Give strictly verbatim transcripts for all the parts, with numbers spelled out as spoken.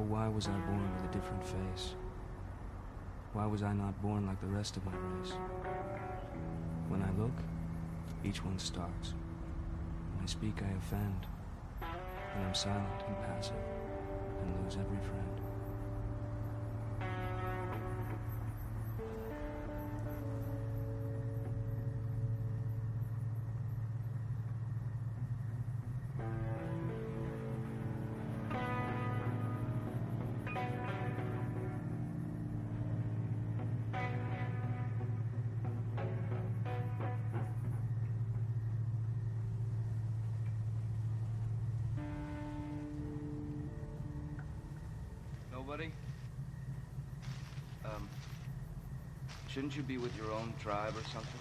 why was I born with a different face? Why was I not born like the rest of my race? When I look, each one starts. When I speak, I offend. When I'm silent and passive, and lose every friend. Nobody? Um, shouldn't you be with your own tribe or something?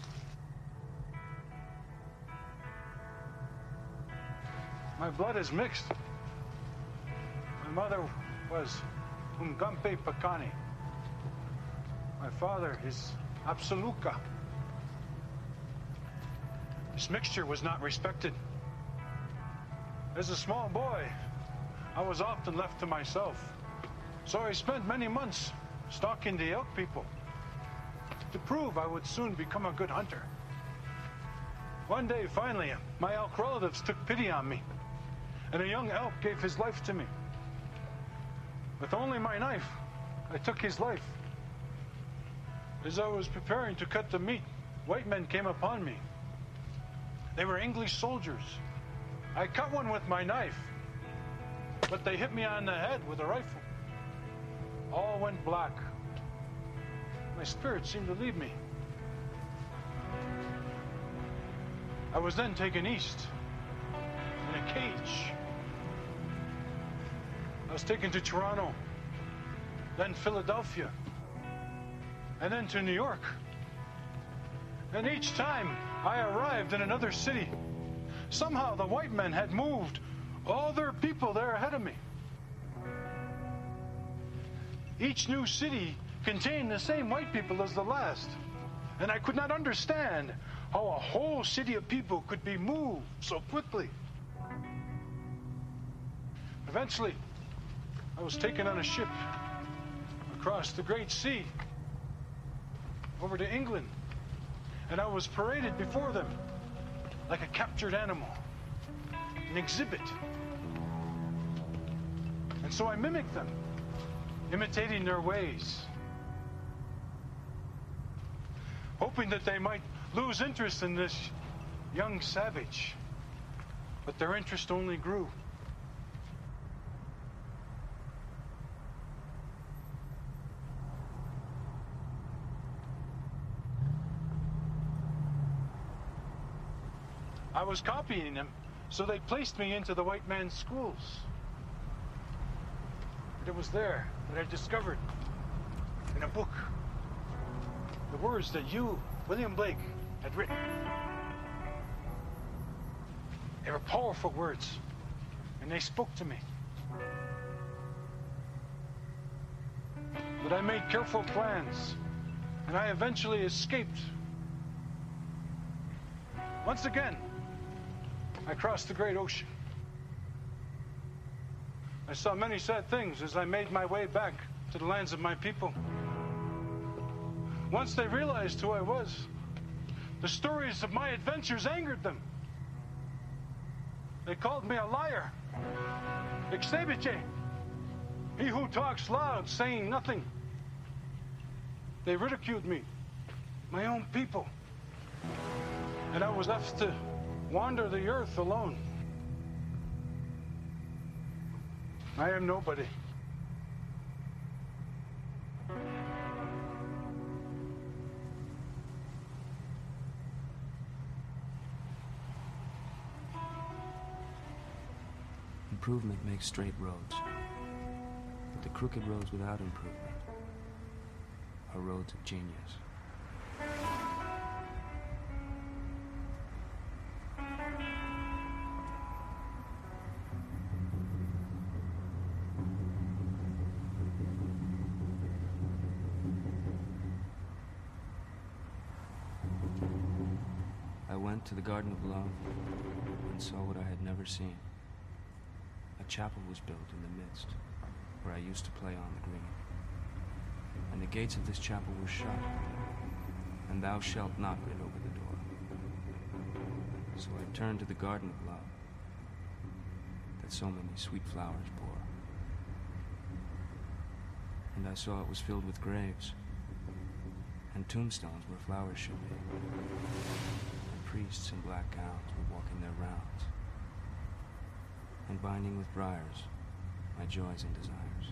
My blood is mixed. My mother was Umgampe Pakani. My father is Absoluka. This mixture was not respected. As a small boy, I was often left to myself. So I spent many months stalking the elk people to prove I would soon become a good hunter. One day, finally, my elk relatives took pity on me, and a young elk gave his life to me. With only my knife, I took his life. As I was preparing to cut the meat, white men came upon me. They were English soldiers. I cut one with my knife, but they hit me on the head with a rifle. All went black. My spirit seemed to leave me. I was then taken east in a cage. I was taken to Toronto, then Philadelphia, and then to New York. And each time I arrived in another city, somehow the white men had moved all their people there ahead of me. Each new city contained the same white people as the last, and I could not understand how a whole city of people could be moved so quickly. Eventually, I was taken on a ship across the Great Sea over to England, and I was paraded before them like a captured animal, an exhibit. And so I mimicked them, imitating their ways, hoping that they might lose interest in this young savage. But their interest only grew. I was copying them, so they placed me into the white man's schools. It was there that I discovered, in a book, the words that you, William Blake, had written. They were powerful words, and they spoke to me. But I made careful plans, and I eventually escaped. Once again, I crossed the great ocean. I saw many sad things as I made my way back to the lands of my people. Once they realized who I was, the stories of my adventures angered them. They called me a liar, Ixebiche, he who talks loud, saying nothing. They ridiculed me, my own people, and I was left to wander the earth alone. I am nobody. Improvement makes straight roads, but the crooked roads without improvement are roads of genius. I went to the Garden of Love and saw what I had never seen. A chapel was built in the midst, where I used to play on the green. And the gates of this chapel were shut, and thou shalt not writ over the door. So I turned to the garden of love, that so many sweet flowers bore. And I saw it was filled with graves, and tombstones where flowers should be, and priests in black gowns were walking their rounds, and binding with briars my joys and desires.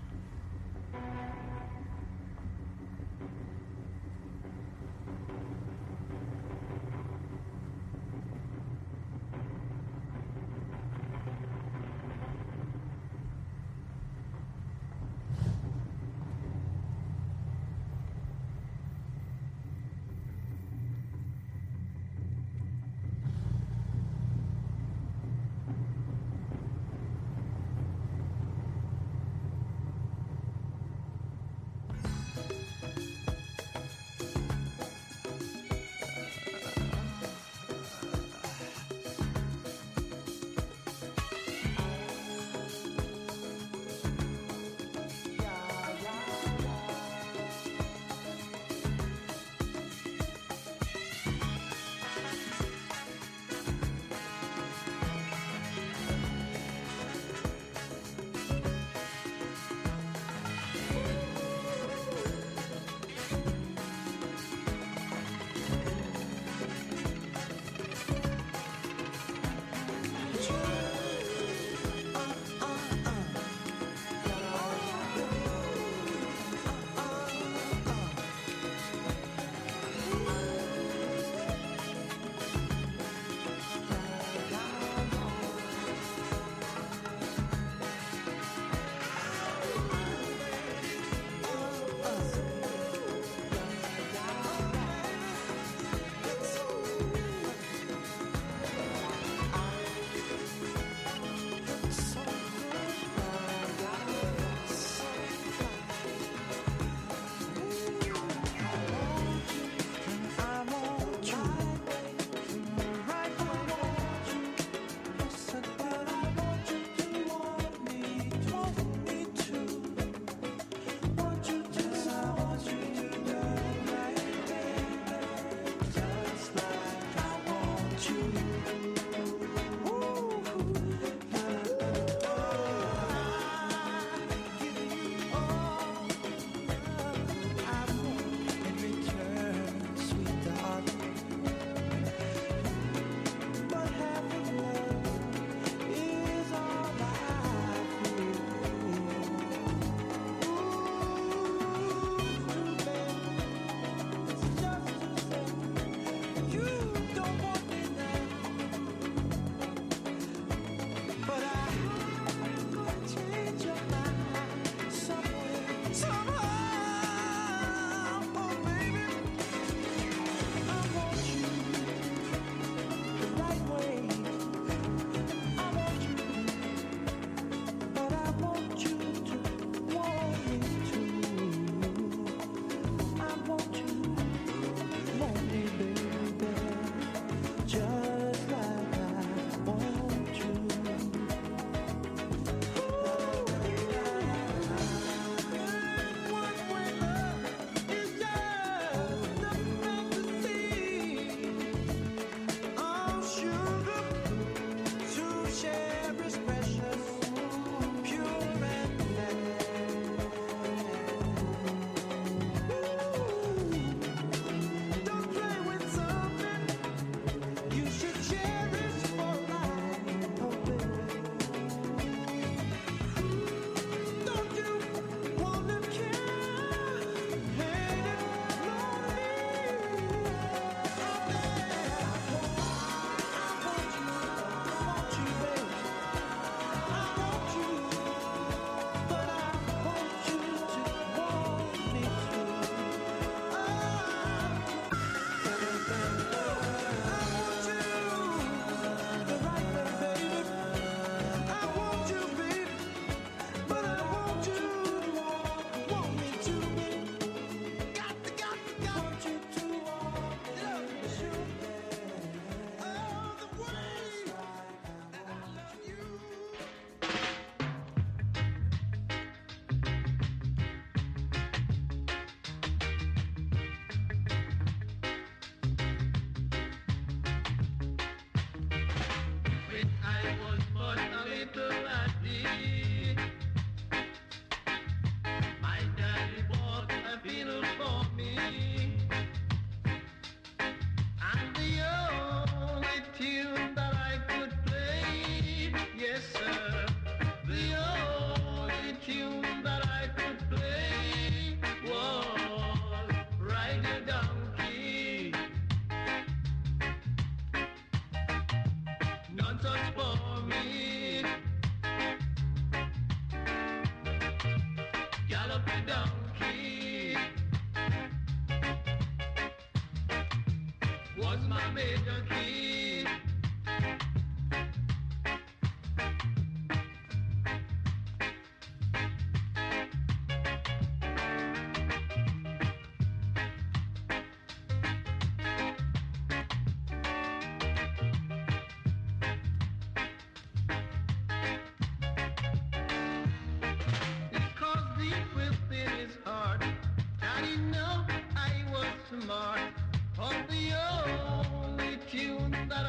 was my major key. Because deep within his heart, Daddy knew I was smart. But the only tune that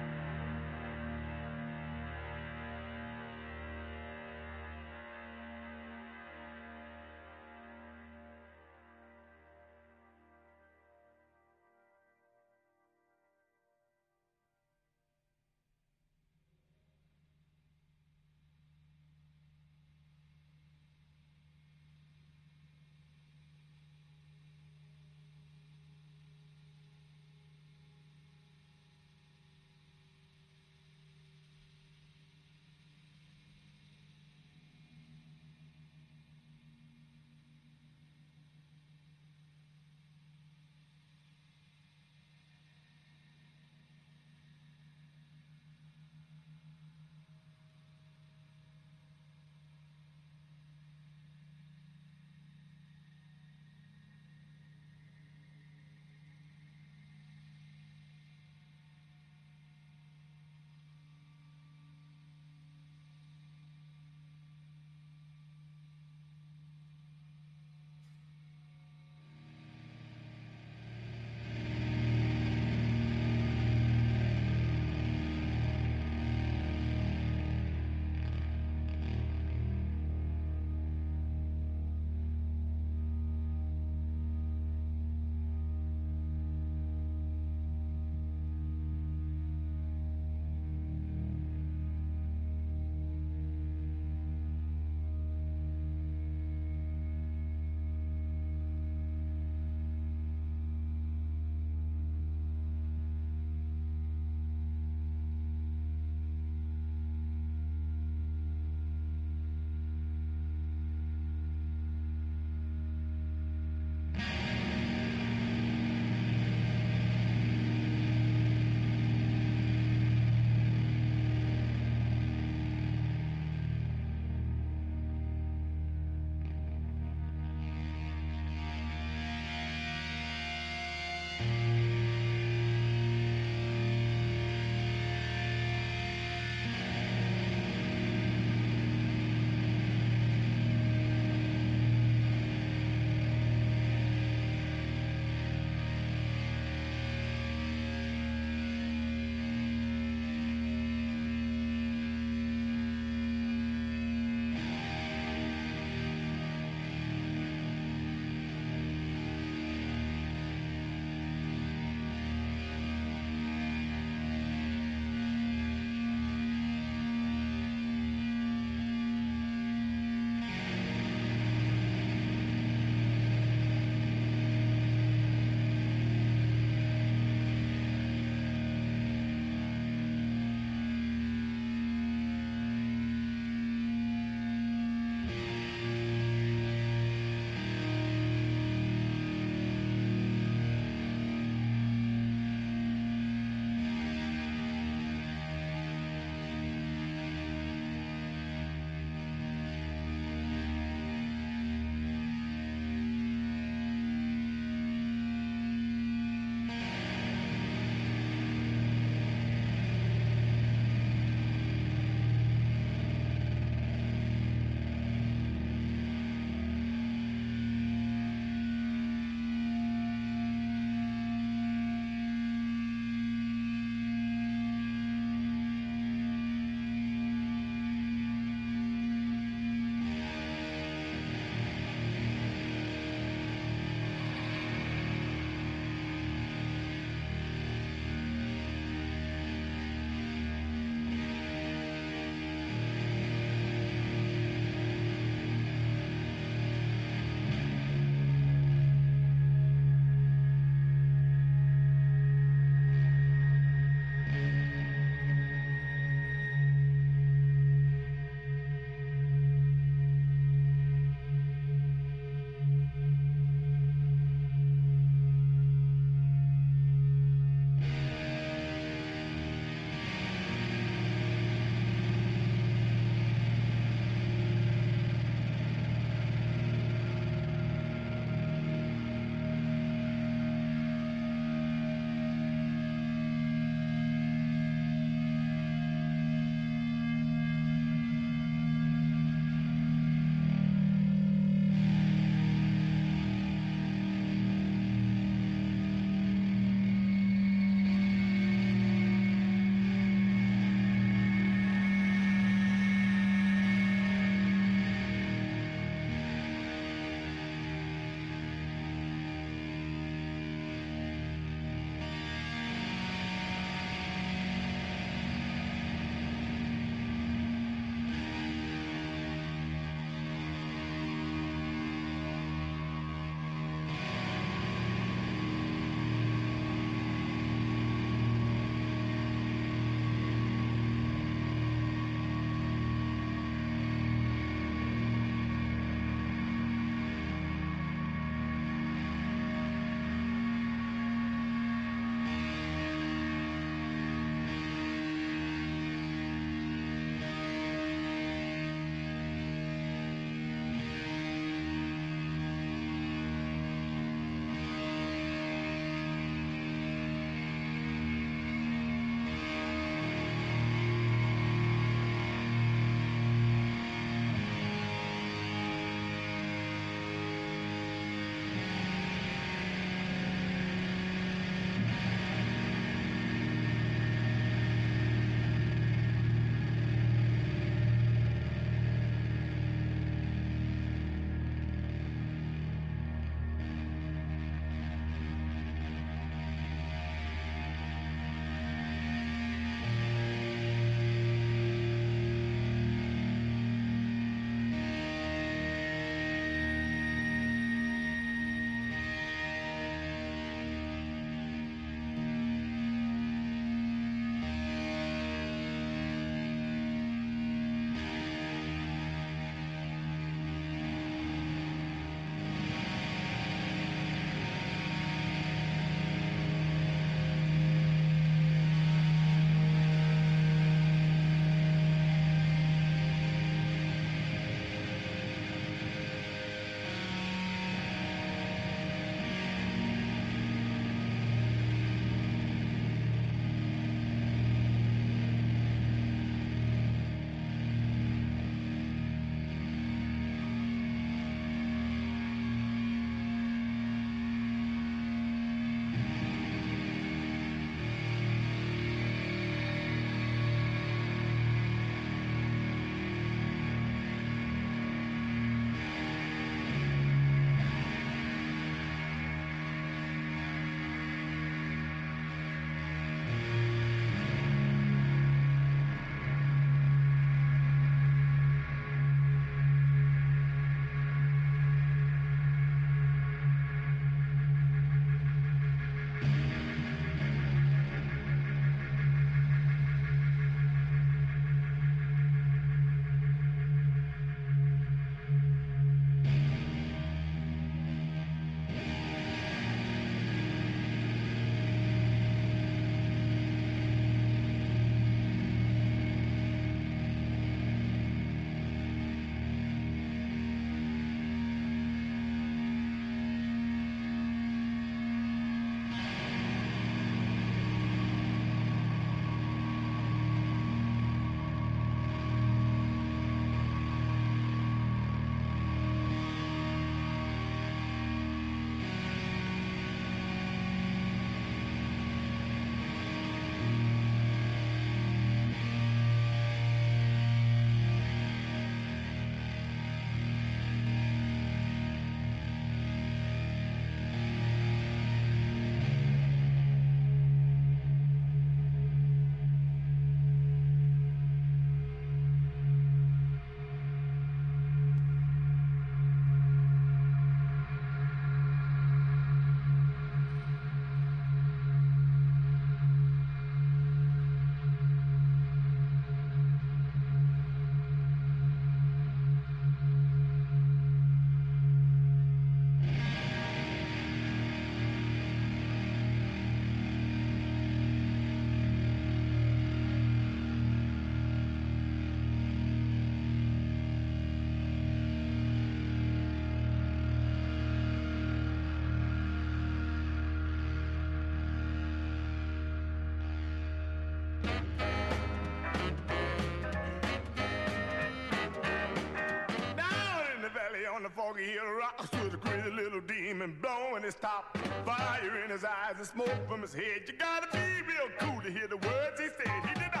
on the foggy hill rocks with a crazy little demon blowing his top. Fire in his eyes and smoke from his head. You gotta be real cool to hear the words he said. He did a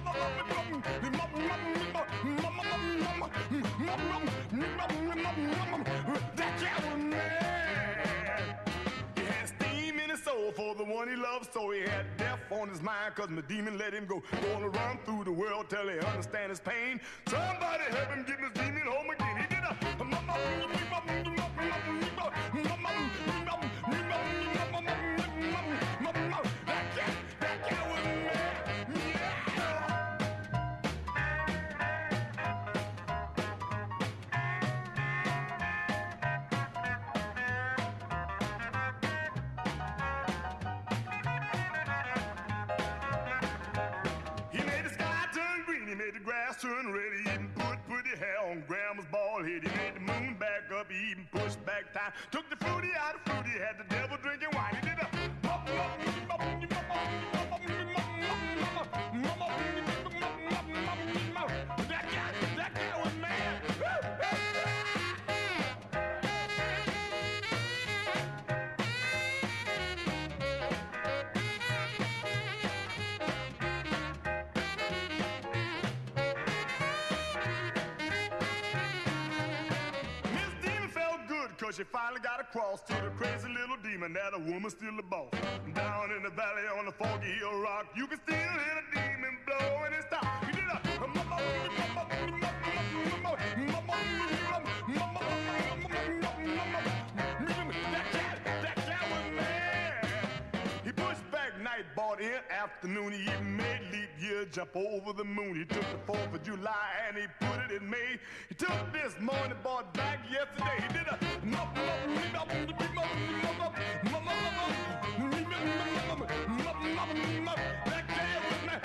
that cat was mad. He had steam in his soul for the one he loved, so he had death on his mind, cause my demon let him go. Gonna run through the world till he understand his pain. Somebody help him get his demon home again. He did a that cat, that cat was mad. Turn red, he even put pretty hair on grandma's bald head. He made the moon back up, he even pushed back time. Took the fruity out of fruity, had the devil drinking wine. He did a that guy, that guy was mad. She finally got across to the crazy little demon that a woman's still the boss. Down in the valley on the foggy hill rock, you can still hear the demon blowing his top. He did a that cat, that cat was mad. He pushed back night, bought in afternoon. He even made leap year jump over the moon. He took the fourth of July and he put it in May. He took this morning, bought back yesterday. He did a that cat was mad.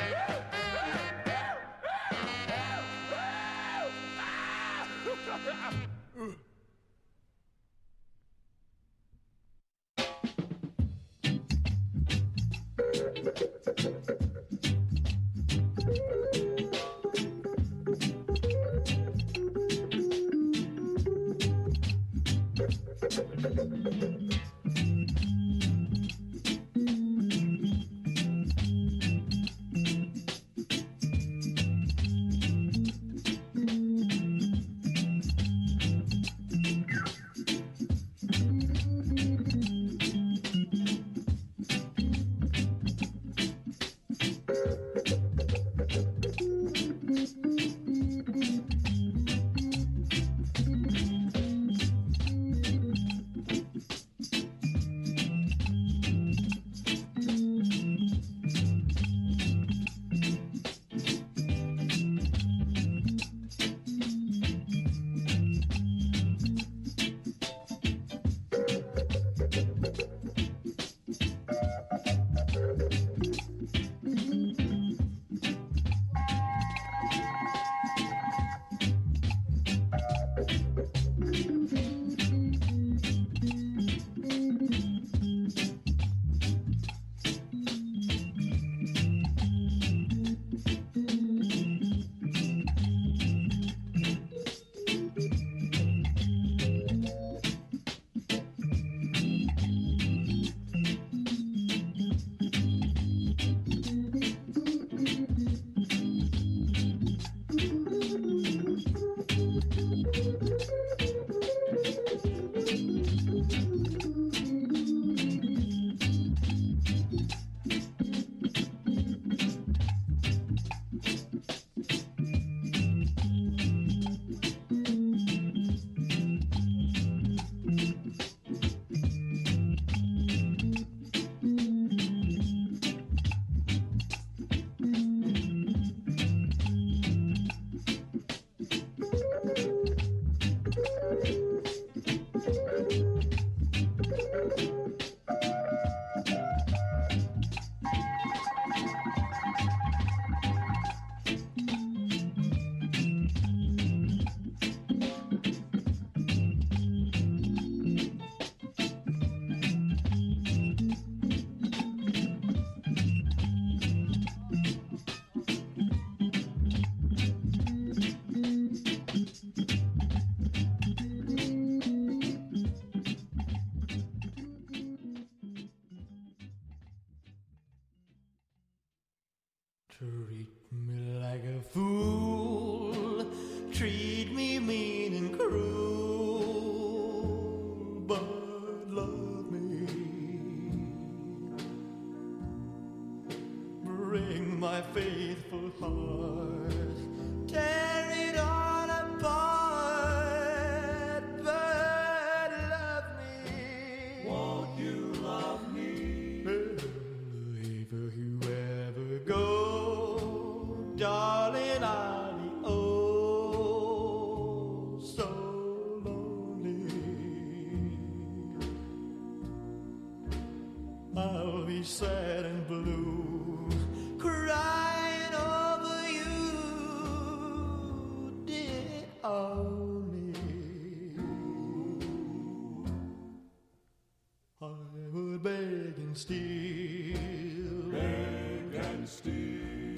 Treat me like a fool, treat me mean and cruel, but love me. Bring my faithful heart, tear it all apart, but love me. Won't you love me? If you ever go, darling, I'll be oh so lonely. I'll be sad and blue, crying over you, dear only. I would beg and steal, beg and steal,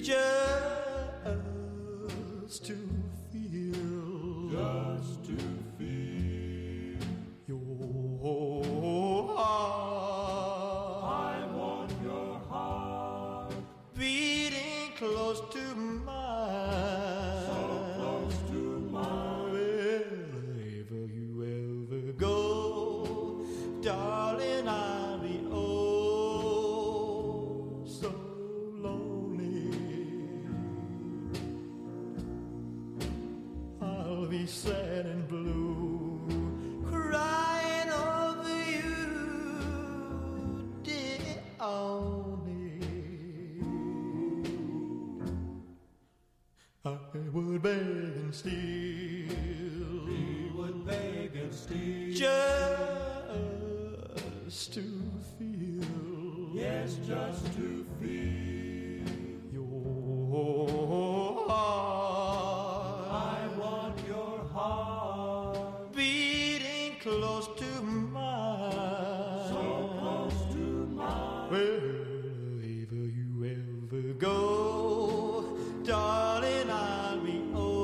just to feel, just to feel your heart. I want your heart beating close to mine, so close to mine. Wherever you ever go, darling, I'll be oh so lonely. I'll be sad and blue, crying over you, dear only. I would beg and steal, we would beg and steal, just to feel, yes, just to feel your heart. I want your heart beating close to mine, so close to mine. Wherever you ever go, darling, I'll be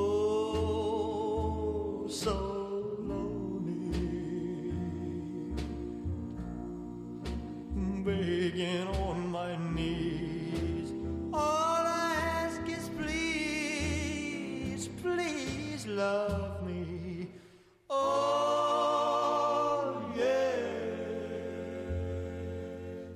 oh so lonely, begging on my knees. All I ask is please, please love me. Oh, yes.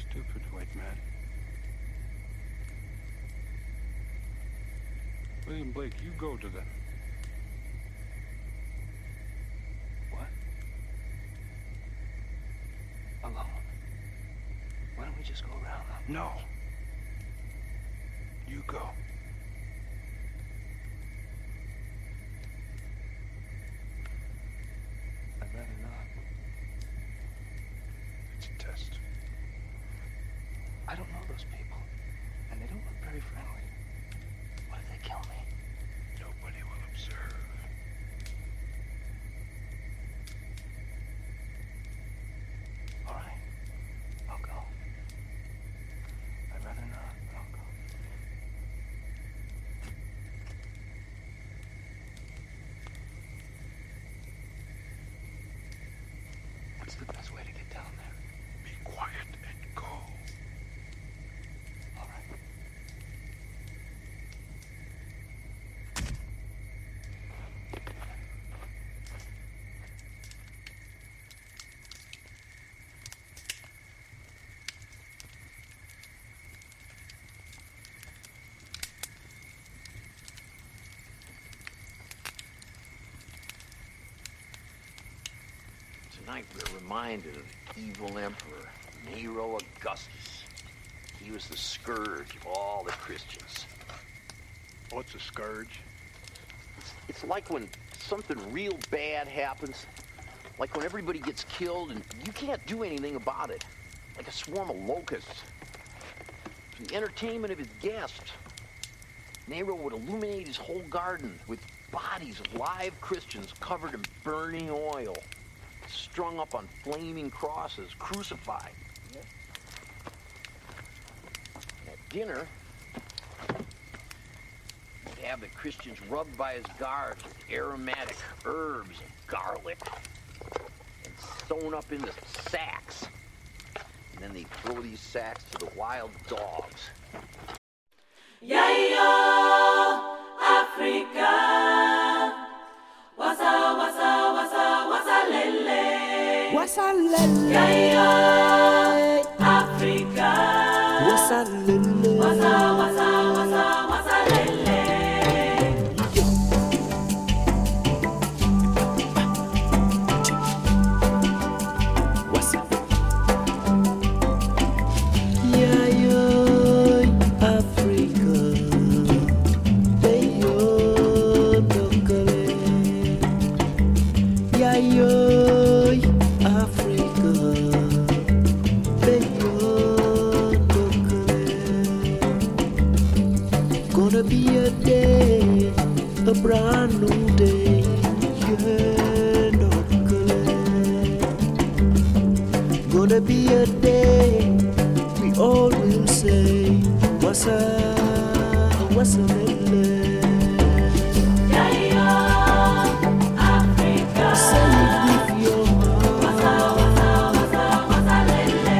Stupid white man. William Blake, you go to them. What? Alone? Why don't we just go around them? No. You go. I'd rather not. It's a test. I don't know those people, and they don't look very friendly. What if they kill me? Nobody will observe. All right. I'll go. I'd rather not, but I'll go. What's the best way to get down there? Be quiet and go. All right. Tonight we're reminded of the evil emperor, Nero Augustus. He was the scourge of all the Christians. What's a scourge? It's, it's like when something real bad happens, like when everybody gets killed and you can't do anything about it, like a swarm of locusts. For the entertainment of his guests, Nero would illuminate his whole garden with bodies of live Christians covered in burning oil, strung up on flaming crosses, crucified. At dinner, he'd have the Christians rubbed by his guards with aromatic herbs and garlic and sewn up into sacks. And then they throw these sacks to the wild dogs. Yayo, Africa. Wasa, wasa, wasa, wasa, lele. Wasa lele. Yayo, Africa. Wasa lele. Wasa, wasa, wasa, wasa, lele. Wasa. Yayo, Africa. Yayo, dokale. Yayo, Africa. Yayo, dokale. Gonna be a day, a brand new day. Yeah, dokale. Gonna be a day we all will say, what's up, what's up, Yayo, Africa. say it with your heart. Wasa, wasa, wasa, lele.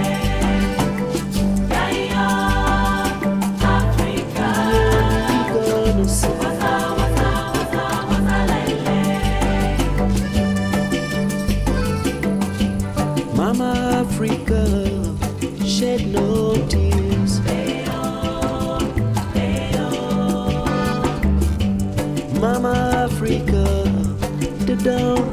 Yayo, Africa. We gonna say, Wasa, wasa, wasa, wasa, lele. Mama Africa, shed no tears. Mama Africa, the down